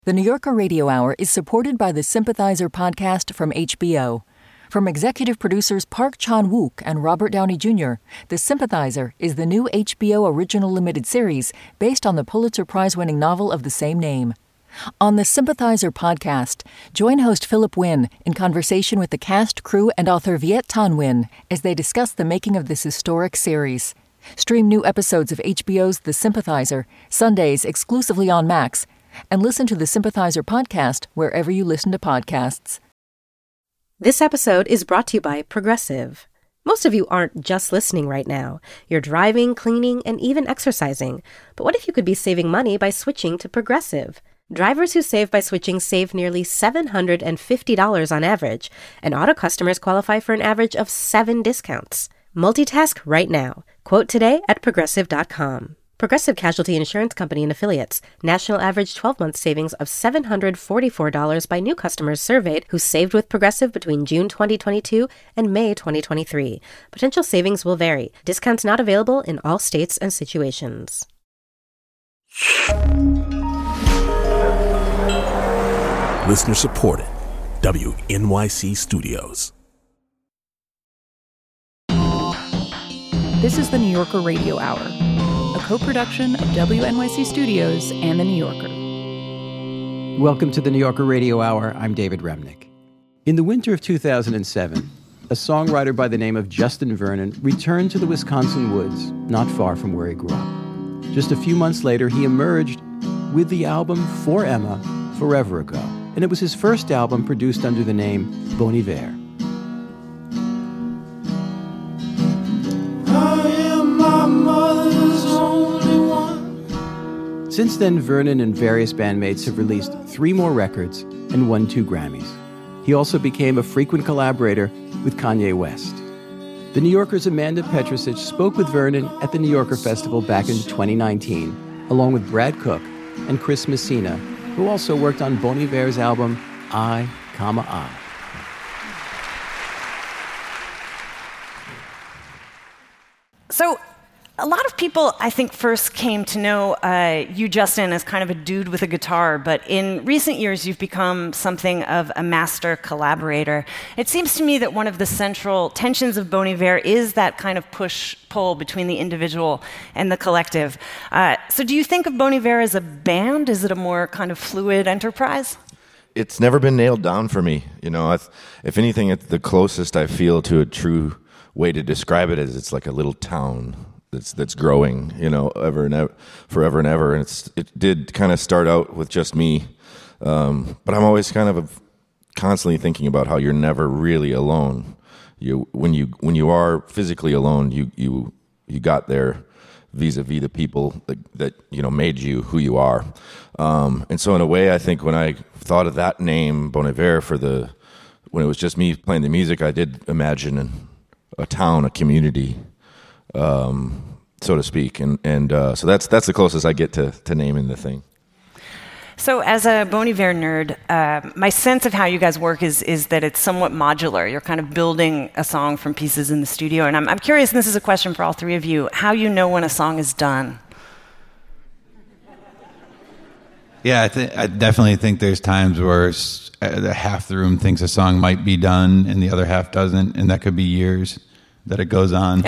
The New Yorker Radio Hour is supported by the Sympathizer podcast from HBO. From executive producers Park Chan-wook and Robert Downey Jr., The Sympathizer is the new HBO original limited series based on the Pulitzer Prize-winning novel of the same name. On the Sympathizer podcast, join host Philip Wynn in conversation with the cast, crew, and author Viet Thanh Nguyen as they discuss the making of this historic series. Stream new episodes of HBO's The Sympathizer, Sundays exclusively on Max, and listen to the Sympathizer podcast wherever you listen to podcasts. This episode is brought to you by Progressive. Most of you aren't just listening right now. You're driving, cleaning, and even exercising. But what if you could be saving money by switching to Progressive? Drivers who save by switching save nearly $750 on average, and auto customers qualify for an average of 7 discounts. Multitask right now. Quote today at Progressive.com. Progressive Casualty Insurance Company and Affiliates. National average 12-month savings of $744 by new customers surveyed who saved with Progressive between June 2022 and May 2023. Potential savings will vary. Discounts not available in all states and situations. Listener supported. WNYC Studios. This is the New Yorker Radio Hour, a co-production of WNYC Studios and The New Yorker. Welcome to the New Yorker Radio Hour. I'm David Remnick. In the winter of 2007, a songwriter by the name of Justin Vernon returned to the Wisconsin woods, not far from where he grew up. Just a few months later, he emerged with the album For Emma, Forever Ago, and it was his first album produced under the name Bon Iver. Since then, Vernon and various bandmates have released 3 more records and won 2 Grammys. He also became a frequent collaborator with Kanye West. The New Yorker's Amanda Petrusich spoke with Vernon at the New Yorker Festival back in 2019, along with Brad Cook and Chris Messina, who also worked on Bon Iver's album I, I. So, a lot of people, I think, first came to know you, Justin, as kind of a dude with a guitar, but in recent years, you've become something of a master collaborator. It seems to me that one of the central tensions of Bon Iver is that kind of push-pull between the individual and the collective. So do you think of Bon Iver as a band? Is it a more kind of fluid enterprise? It's never been nailed down for me. You know, if anything, it's the closest I feel to a true way to describe it is it's like a little town that's growing, you know, forever and ever. And it did kind of start out with just me, but I'm always kind of constantly thinking about how you're never really alone. When you are physically alone, you got there vis-a-vis the people that you know made you who you are. And so in a way, I think when I thought of that name Bon Iver when it was just me playing the music, I did imagine a town, a community, so to speak, and so that's the closest I get to naming the thing. So as a Bon Iver nerd, my sense of how you guys work is that it's somewhat modular. You're kind of building a song from pieces in the studio, and I'm curious, and this is a question for all 3 of you, how you know when a song is done. Yeah, I definitely think there's times where half the room thinks a song might be done and the other half doesn't, and that could be years that it goes on.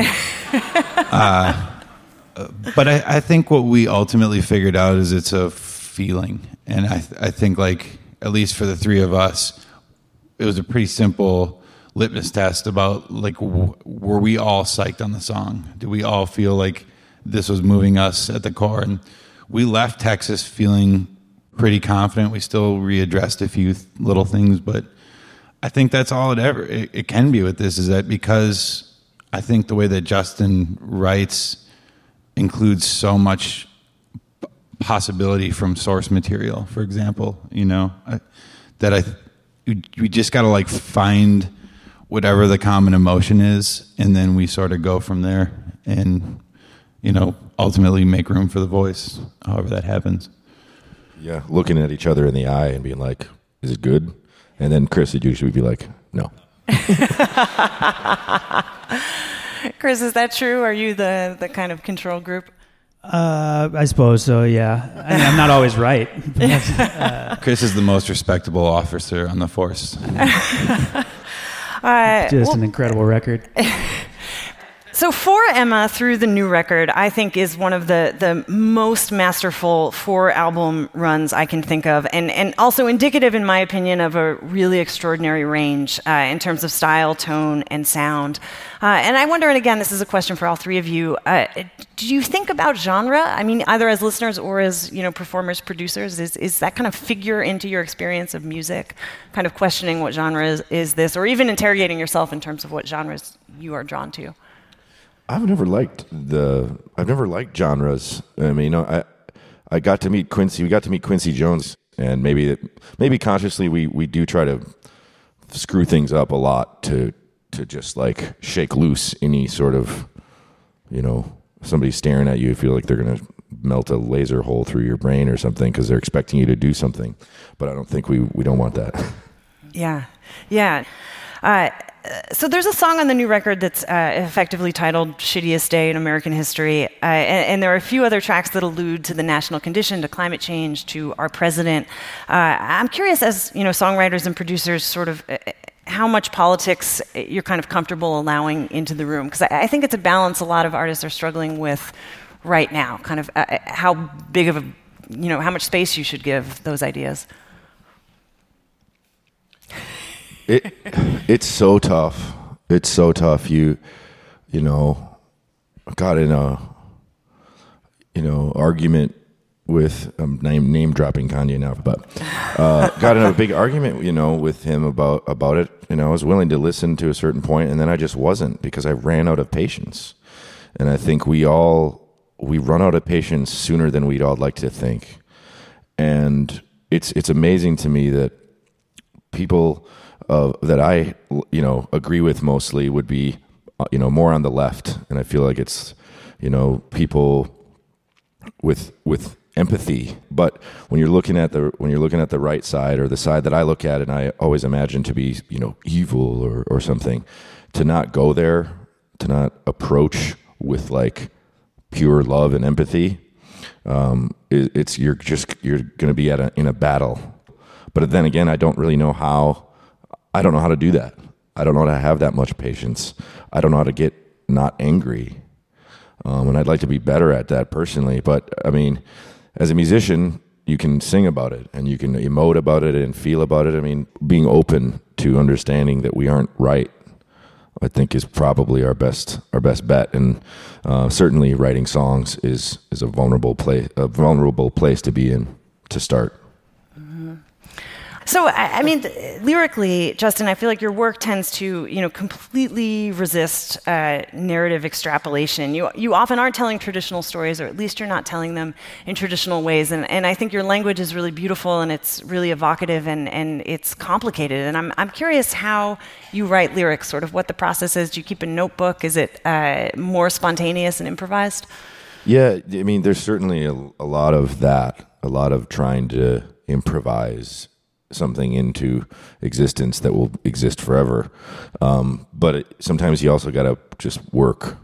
But I think what we ultimately figured out is it's a feeling. And I think, like, at least for the 3 of us, it was a pretty simple litmus test about, like, were we all psyched on the song? Did we all feel like this was moving us at the core? And we left Texas feeling pretty confident. We still readdressed a few little things, but I think that's all it can be with this, is that because I think the way that Justin writes includes so much possibility from source material, for example, you know, we just got to like find whatever the common emotion is, and then we sort of go from there and, you know, ultimately make room for the voice, however that happens. Yeah, looking at each other in the eye and being like, is it good? And then Chris would usually be like, no. Chris, is that true? Are you the kind of control group? I suppose so, yeah. I mean, I'm not always right. Chris is the most respectable officer on the force. Just an incredible record. So For Emma, through the new record, I think is one of the most masterful 4-album runs I can think of, and also indicative, in my opinion, of a really extraordinary range in terms of style, tone, and sound. And I wonder, and again, this is a question for all three of you, do you think about genre? I mean, either as listeners or as performers, producers, is that kind of figure into your experience of music, kind of questioning what genre is this, or even interrogating yourself in terms of what genres you are drawn to? I've never liked genres. I mean, I got to meet Quincy. We got to meet Quincy Jones, and maybe consciously we do try to screw things up a lot to just like shake loose any sort of, somebody staring at you. You feel like they're gonna melt a laser hole through your brain or something because they're expecting you to do something. But I don't think we don't want that. Yeah. So there's a song on the new record that's effectively titled Shittiest Day in American History, and there are a few other tracks that allude to the national condition, to climate change, to our president. I'm curious, as songwriters and producers, sort of how much politics you're kind of comfortable allowing into the room, because I think it's a balance a lot of artists are struggling with right now, kind of how big of a, how much space you should give those ideas. It's so tough. It's so tough. I got in a argument with name dropping Kanye now, but got in a big argument with him about it. I was willing to listen to a certain point, and then I just wasn't, because I ran out of patience. And I think we run out of patience sooner than we'd all like to think. And it's amazing to me that people that I agree with mostly would be more on the left, and I feel like it's people with empathy. But when you're looking at the right side, or the side that I look at and I always imagine to be evil or something, to not go there, to not approach with like pure love and empathy, you're going to be in a battle. But then again, I don't know how to do that. I don't know how to have that much patience. I don't know how to get not angry. And I'd like to be better at that personally. But I mean, as a musician, you can sing about it and you can emote about it and feel about it. I mean, being open to understanding that we aren't right, I think, is probably our best bet. And certainly writing songs is a vulnerable place to be in to start. So, I mean, lyrically, Justin, I feel like your work tends to, completely resist narrative extrapolation. You often aren't telling traditional stories, or at least you're not telling them in traditional ways. And I think your language is really beautiful, and it's really evocative, and it's complicated. And I'm curious how you write lyrics, sort of what the process is. Do you keep a notebook? Is it more spontaneous and improvised? Yeah, I mean, there's certainly a lot of that, a lot of trying to improvise something into existence that will exist forever. But sometimes you also got to just work,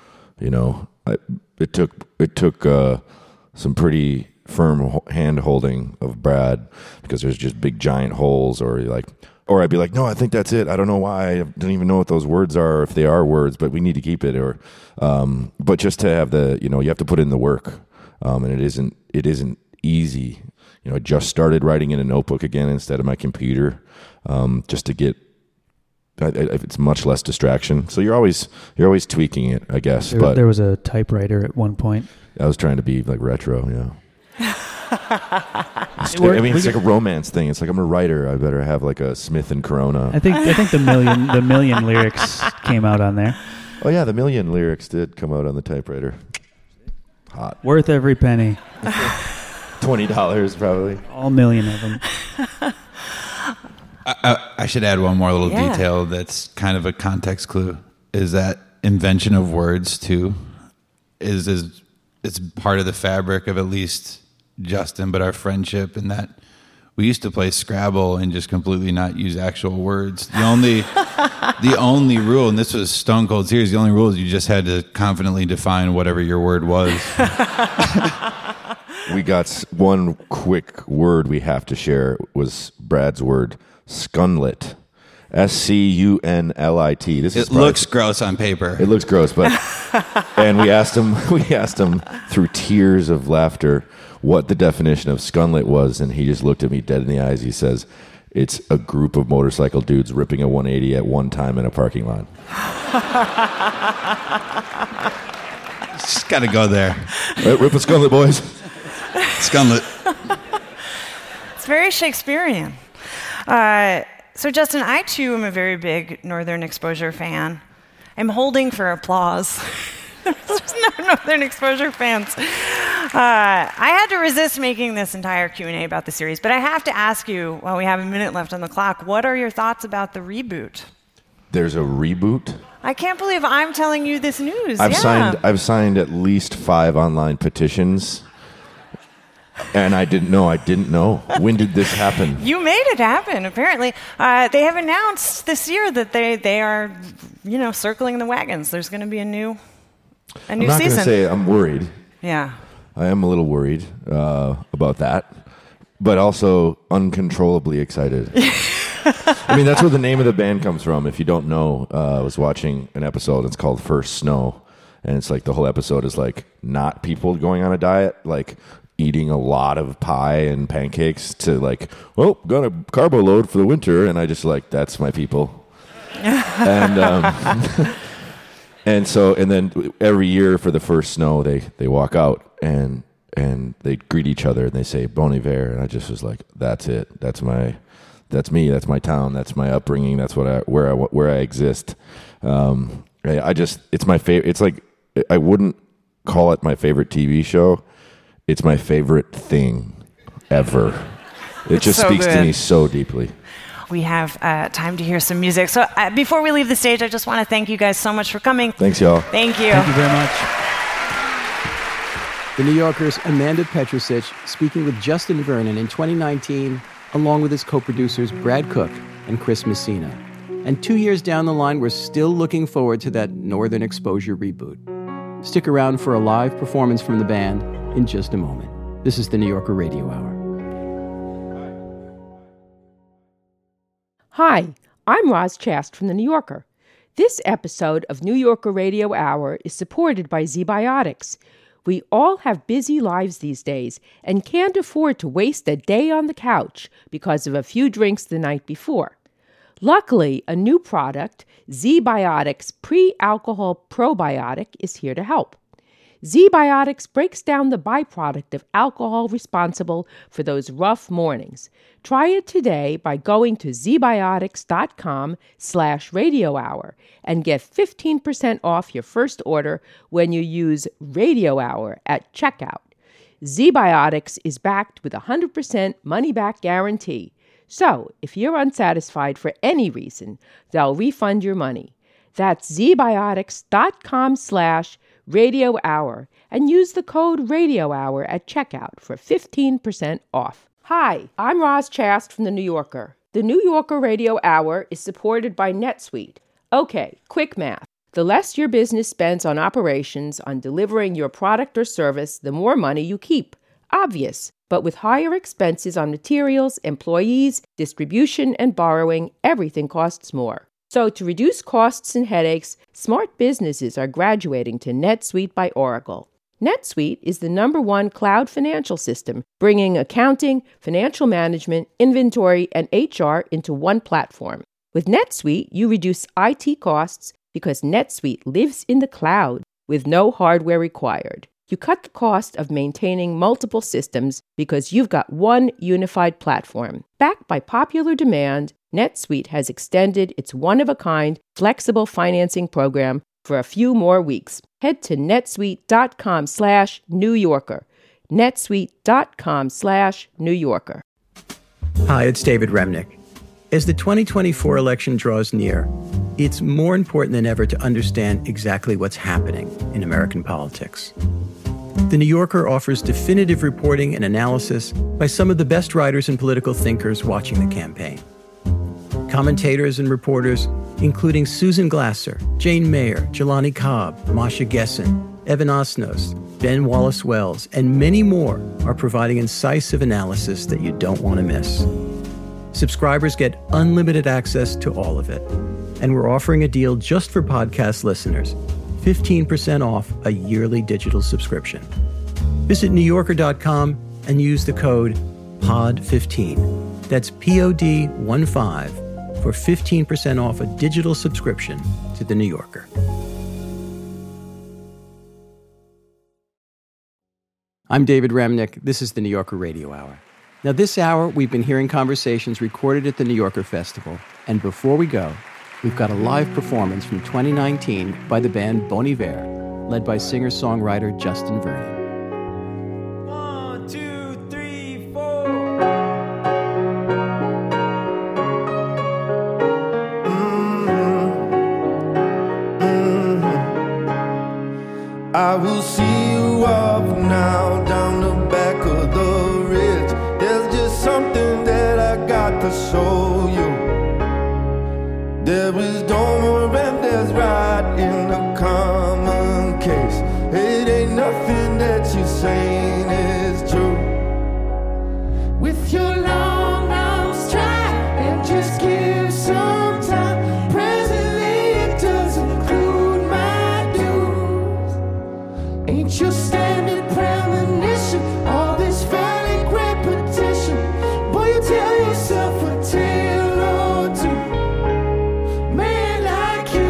It took some pretty firm hand holding of Brad, because there's just big giant holes, or I'd be like, no, I think that's it. I don't know why. I don't even know what those words are, if they are words, but we need to keep it. But just to have you have to put in the work. And it isn't easy. I just started writing in a notebook again instead of my computer, just to get. It's much less distraction. So you're always tweaking it, I guess. But there was a typewriter at one point. I was trying to be like retro, yeah. It's like a romance thing. It's like, I'm a writer. I better have like a Smith and Corona. I think the million lyrics came out on there. Oh yeah, the million lyrics did come out on the typewriter. Hot. Worth every penny. $20 probably. All million of them. I should add one more little detail that's kind of a context clue, is that invention of words too is it's part of the fabric of at least Justin, but our friendship, and that we used to play Scrabble and just completely not use actual words. The only rule, and this was stone cold serious, the only rule is you just had to confidently define whatever your word was. We got one quick word we have to share was Brad's word, Scunlit. Scunlit. It looks gross on paper. It looks gross, but and we asked him through tears of laughter what the definition of Scunlit was, and he just looked at me dead in the eyes. He says, "It's a group of motorcycle dudes ripping a 180 at one time in a parking lot." Just got to go there. Right, rip a Scunlit, boys. Scunlit. It's very Shakespearean. So, Justin, I too am a very big Northern Exposure fan. I'm holding for applause. There's no Northern Exposure fans. I had to resist making this entire Q&A about the series, but I have to ask you, while we have a minute left on the clock, what are your thoughts about the reboot? There's a reboot? I can't believe I'm telling you this news. I've signed at least 5 online petitions. And I didn't know. When did this happen? You made it happen, apparently. They have announced this year that they are, circling the wagons. There's going to be a new season. I'm not going to say I'm worried. Yeah. I am a little worried about that, but also uncontrollably excited. I mean, that's where the name of the band comes from. If you don't know, I was watching an episode. It's called First Snow. And it's like the whole episode is like not people going on a diet, like eating a lot of pie and pancakes to like, well, got a carbo load for the winter. And I just like, that's my people. And and then every year for the first snow, they walk out and they greet each other and they say Bon Hiver. And I just was like, that's it. That's me. That's my town. That's my upbringing. That's where I exist. It's my favorite. It's like, I wouldn't call it my favorite TV show. It's my favorite thing ever. It just speaks to me so deeply. We have time to hear some music. So before we leave the stage, I just want to thank you guys so much for coming. Thanks, y'all. Thank you. Thank you very much. The New Yorker's Amanda Petrusich speaking with Justin Vernon in 2019, along with his co-producers Brad Cook and Chris Messina. And 2 years down the line, we're still looking forward to that Northern Exposure reboot. Stick around for a live performance from the band in just a moment. This is the New Yorker Radio Hour. Hi, I'm Roz Chast from The New Yorker. This episode of New Yorker Radio Hour is supported by ZBiotics. We all have busy lives these days and can't afford to waste a day on the couch because of a few drinks the night before. Luckily, a new product, ZBiotics Pre-Alcohol Probiotic, is here to help. ZBiotics breaks down the byproduct of alcohol responsible for those rough mornings. Try it today by going to zbiotics.com/Radio Hour and get 15% off your first order when you use Radio Hour at checkout. ZBiotics is backed with a 100% money-back guarantee. So, if you're unsatisfied for any reason, they'll refund your money. That's zbiotics.com/Radio Hour and use the code Radio Hour at checkout for 15% off. Hi, I'm Roz Chast from The New Yorker. The New Yorker Radio Hour is supported by NetSuite. Okay, quick math. The less your business spends on operations, on delivering your product or service, the more money you keep. Obvious. But with higher expenses on materials, employees, distribution, and borrowing, everything costs more. So to reduce costs and headaches, smart businesses are graduating to NetSuite by Oracle. NetSuite is the #1 cloud financial system, bringing accounting, financial management, inventory, and HR into one platform. With NetSuite, you reduce IT costs because NetSuite lives in the cloud with no hardware required. You cut the cost of maintaining multiple systems because you've got one unified platform. Backed by popular demand, NetSuite has extended its one-of-a-kind flexible financing program for a few more weeks. Head to netsuite.com/New Yorker. netsuite.com/New Yorker. Hi, it's David Remnick. As the 2024 election draws near, it's more important than ever to understand exactly what's happening in American politics. The New Yorker offers definitive reporting and analysis by some of the best writers and political thinkers watching the campaign. Commentators and reporters, including Susan Glasser, Jane Mayer, Jelani Cobb, Masha Gessen, Evan Osnos, Ben Wallace-Wells, and many more are providing incisive analysis that you don't want to miss. Subscribers get unlimited access to all of it. And we're offering a deal just for podcast listeners, 15% off a yearly digital subscription. Visit NewYorker.com and use the code POD15. That's POD15 for 15% off a digital subscription to The New Yorker. I'm David Remnick. This is The New Yorker Radio Hour. Now, this hour, we've been hearing conversations recorded at the New Yorker Festival. And before we go, we've got a live performance from 2019 by the band Bon Iver, led by singer-songwriter Justin Vernon. 1, 2, 3, 4. I will see you up now down the back of the ridge. There's just something that I got to show you. There is don't and there's right in the common case. It ain't nothing that you're saying is true. With your long arms try and just give some time. Presently it does include my dues. Ain't your standard premonition all this phallic repetition? Boy, you tell yourself a tale or two. Man like you,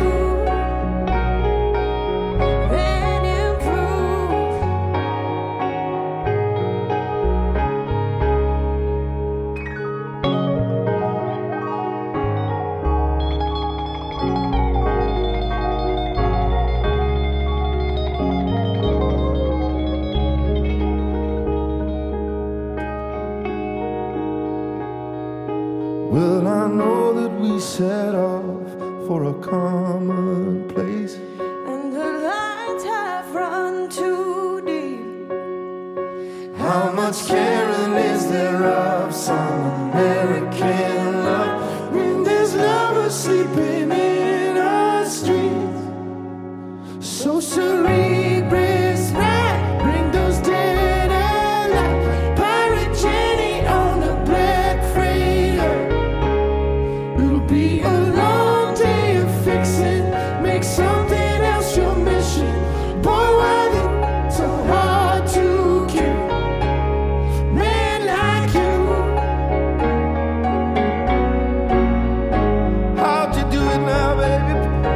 then improve. Well, I know that we set off for a common place, and the lines have run too deep. How much caring is there of some American love when there's lovers sleeping in our streets? So cerebrous night, bring those dead alive. Pirate Jenny on the black freighter. It'll be a long day of fixing. Make something else your mission. Boy, why they so hard to kill? Man like you. How'd you do it now, baby?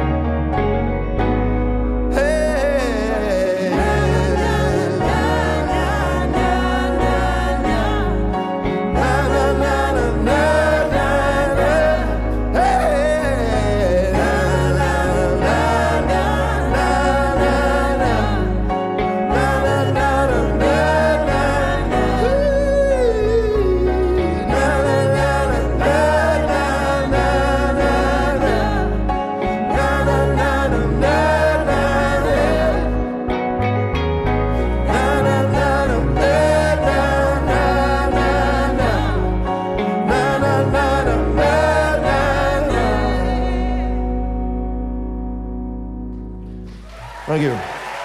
Hey. Na, na, na, na, na, na, na. Na, na, na, na, na, na, na. Hey. Na, na, na, na, na, na, na. Na, na, na, na, na, na, na. Na, na, na, na, na, na, na, na. Na, na, na, na, na, na, na. Thank you.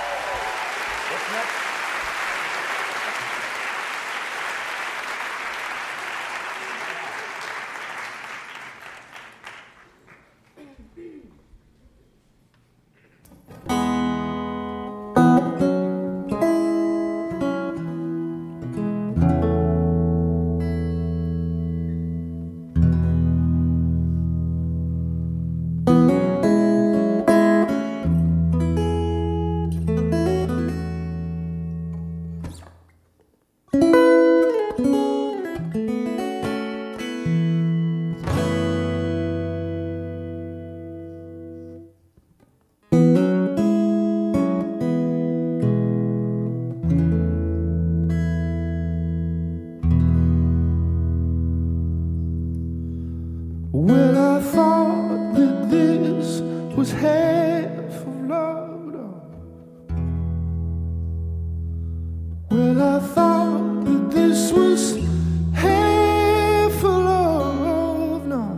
Well, I thought that this was half of love. I thought that this was half a love, no.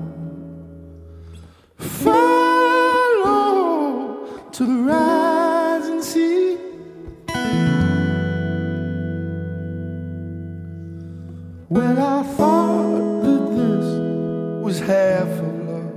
Follow to the rising sea. Well, I thought that this was half a love.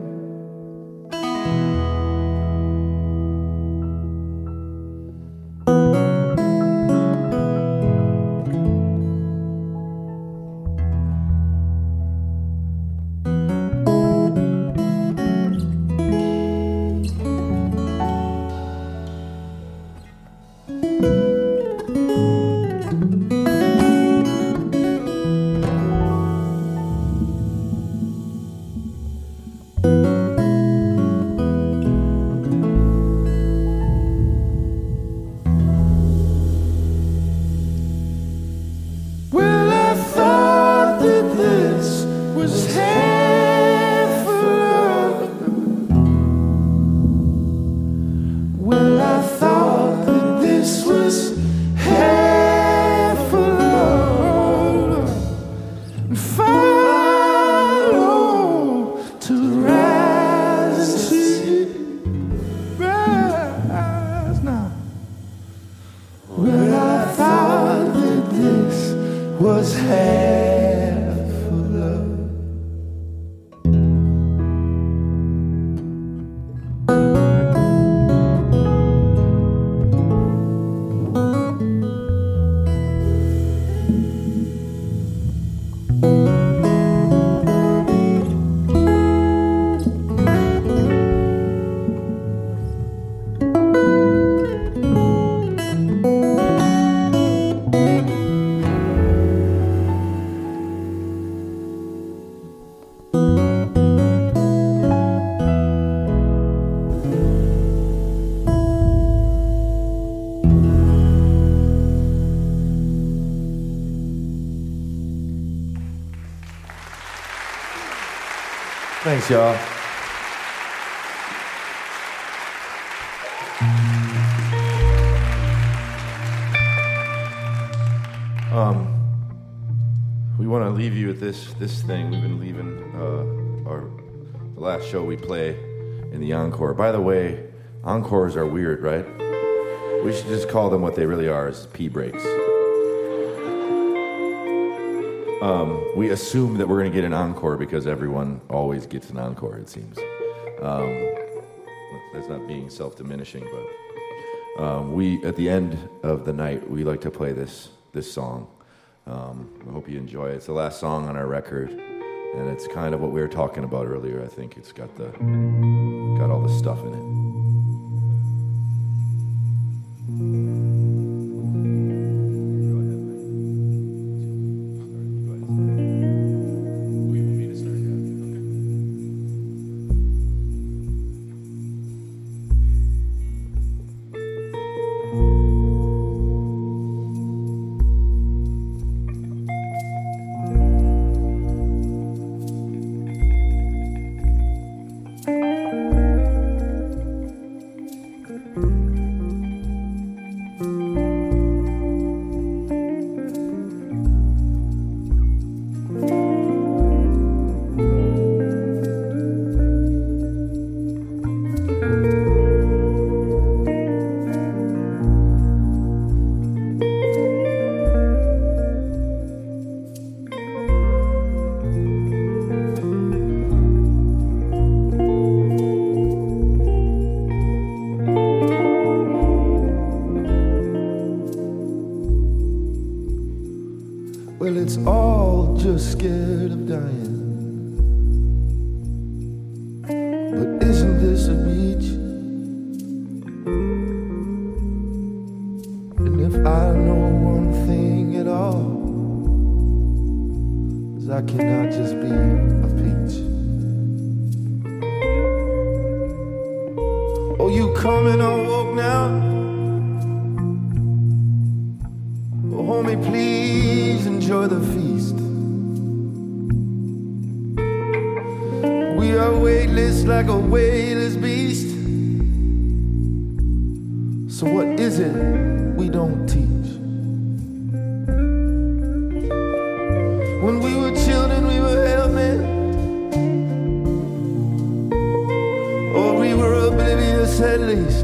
Thanks, y'all. We want to leave you with this thing. We've been leaving the last show we play in the encore. By the way, encores are weird, right? We should just call them what they really are, is pee breaks. We assume that we're going to get an encore because everyone always gets an encore, it seems. That's not being self-diminishing, but we, at the end of the night, we like to play this song. I hope you enjoy it. It's the last song on our record, and it's kind of what we were talking about earlier. I think it's got all the stuff in it. Well, it's all just scared of dying. But isn't this a beach? And if I know one thing at all, is I cannot just be a peach. Oh, you coming on walk now? Oh, homie, please enjoy the feast. We are weightless like a weightless beast. So what is it we don't teach? When we were children, we were helping, or we were oblivious at least.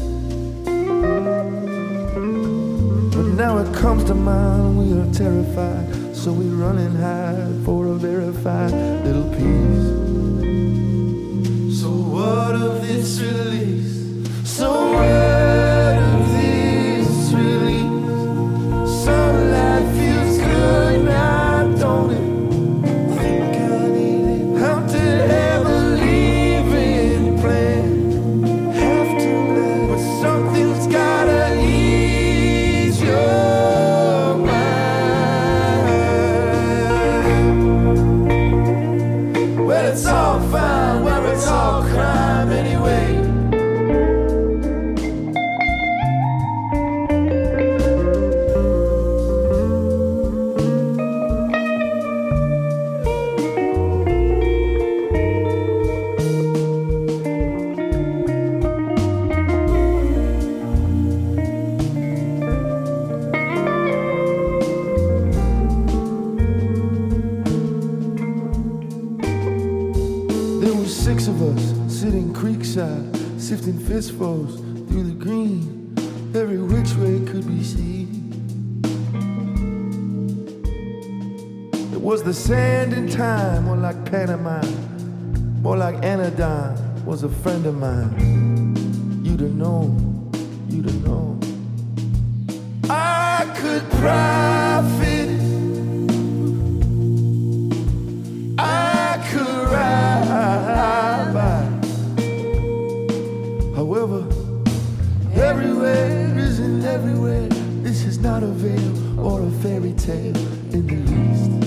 But now it comes to mind, we are terrified, so we run and hide for a verified little piece. So what of this release? So what of this release? Some life feels good now, don't it? Think I need it. Have to have a leaving plan. Have to let, but something's gotta ease your mind. Well, it's all fine where it's all crime anyway. Sifting fistfuls through the green, every which way could be seen. It was the sand in time, more like pantomime, more like anodyne, was a friend of mine. You'd have known, you'd have known. I could profit, I could ride by. However, everywhere isn't everywhere. This is not a veil or a fairy tale in the least.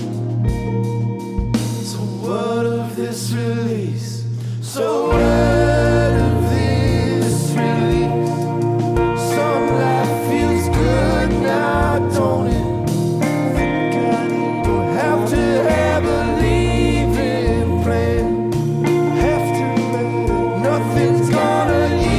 So what of this release? So what of this release? Some life feels good now, don't it? Think I need, don't have to have a leaving plan. Have to let it, nothing's gonna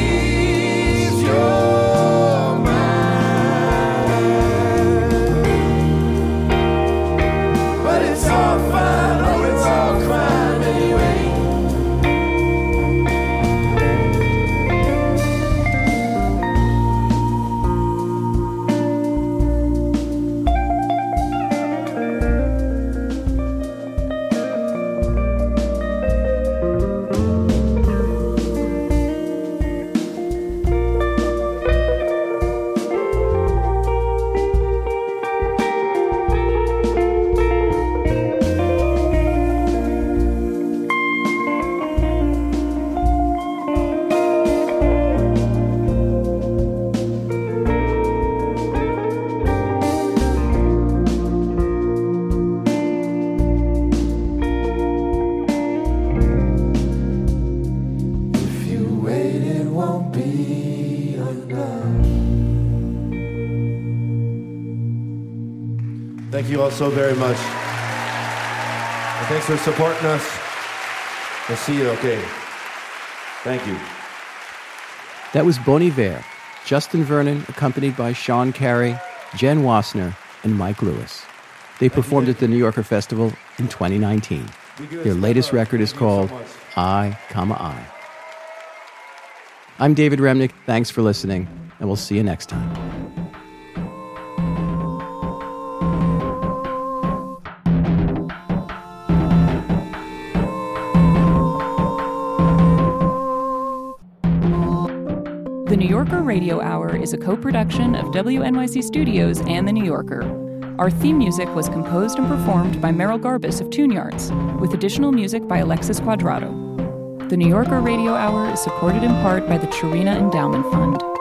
Thank you all so very much. And thanks for supporting us. We'll see you, okay. Thank you. That was Bon Iver, Justin Vernon, accompanied by Sean Carey, Jen Wassner, and Mike Lewis. They performed at the New Yorker Festival in 2019. Their latest record is called I, I. I'm David Remnick. Thanks for listening, and we'll see you next time. The New Yorker Radio Hour is a co-production of WNYC Studios and The New Yorker. Our theme music was composed and performed by Merrill Garbus of Tune Yards, with additional music by Alexis Quadrado. The New Yorker Radio Hour is supported in part by the Chirina Endowment Fund.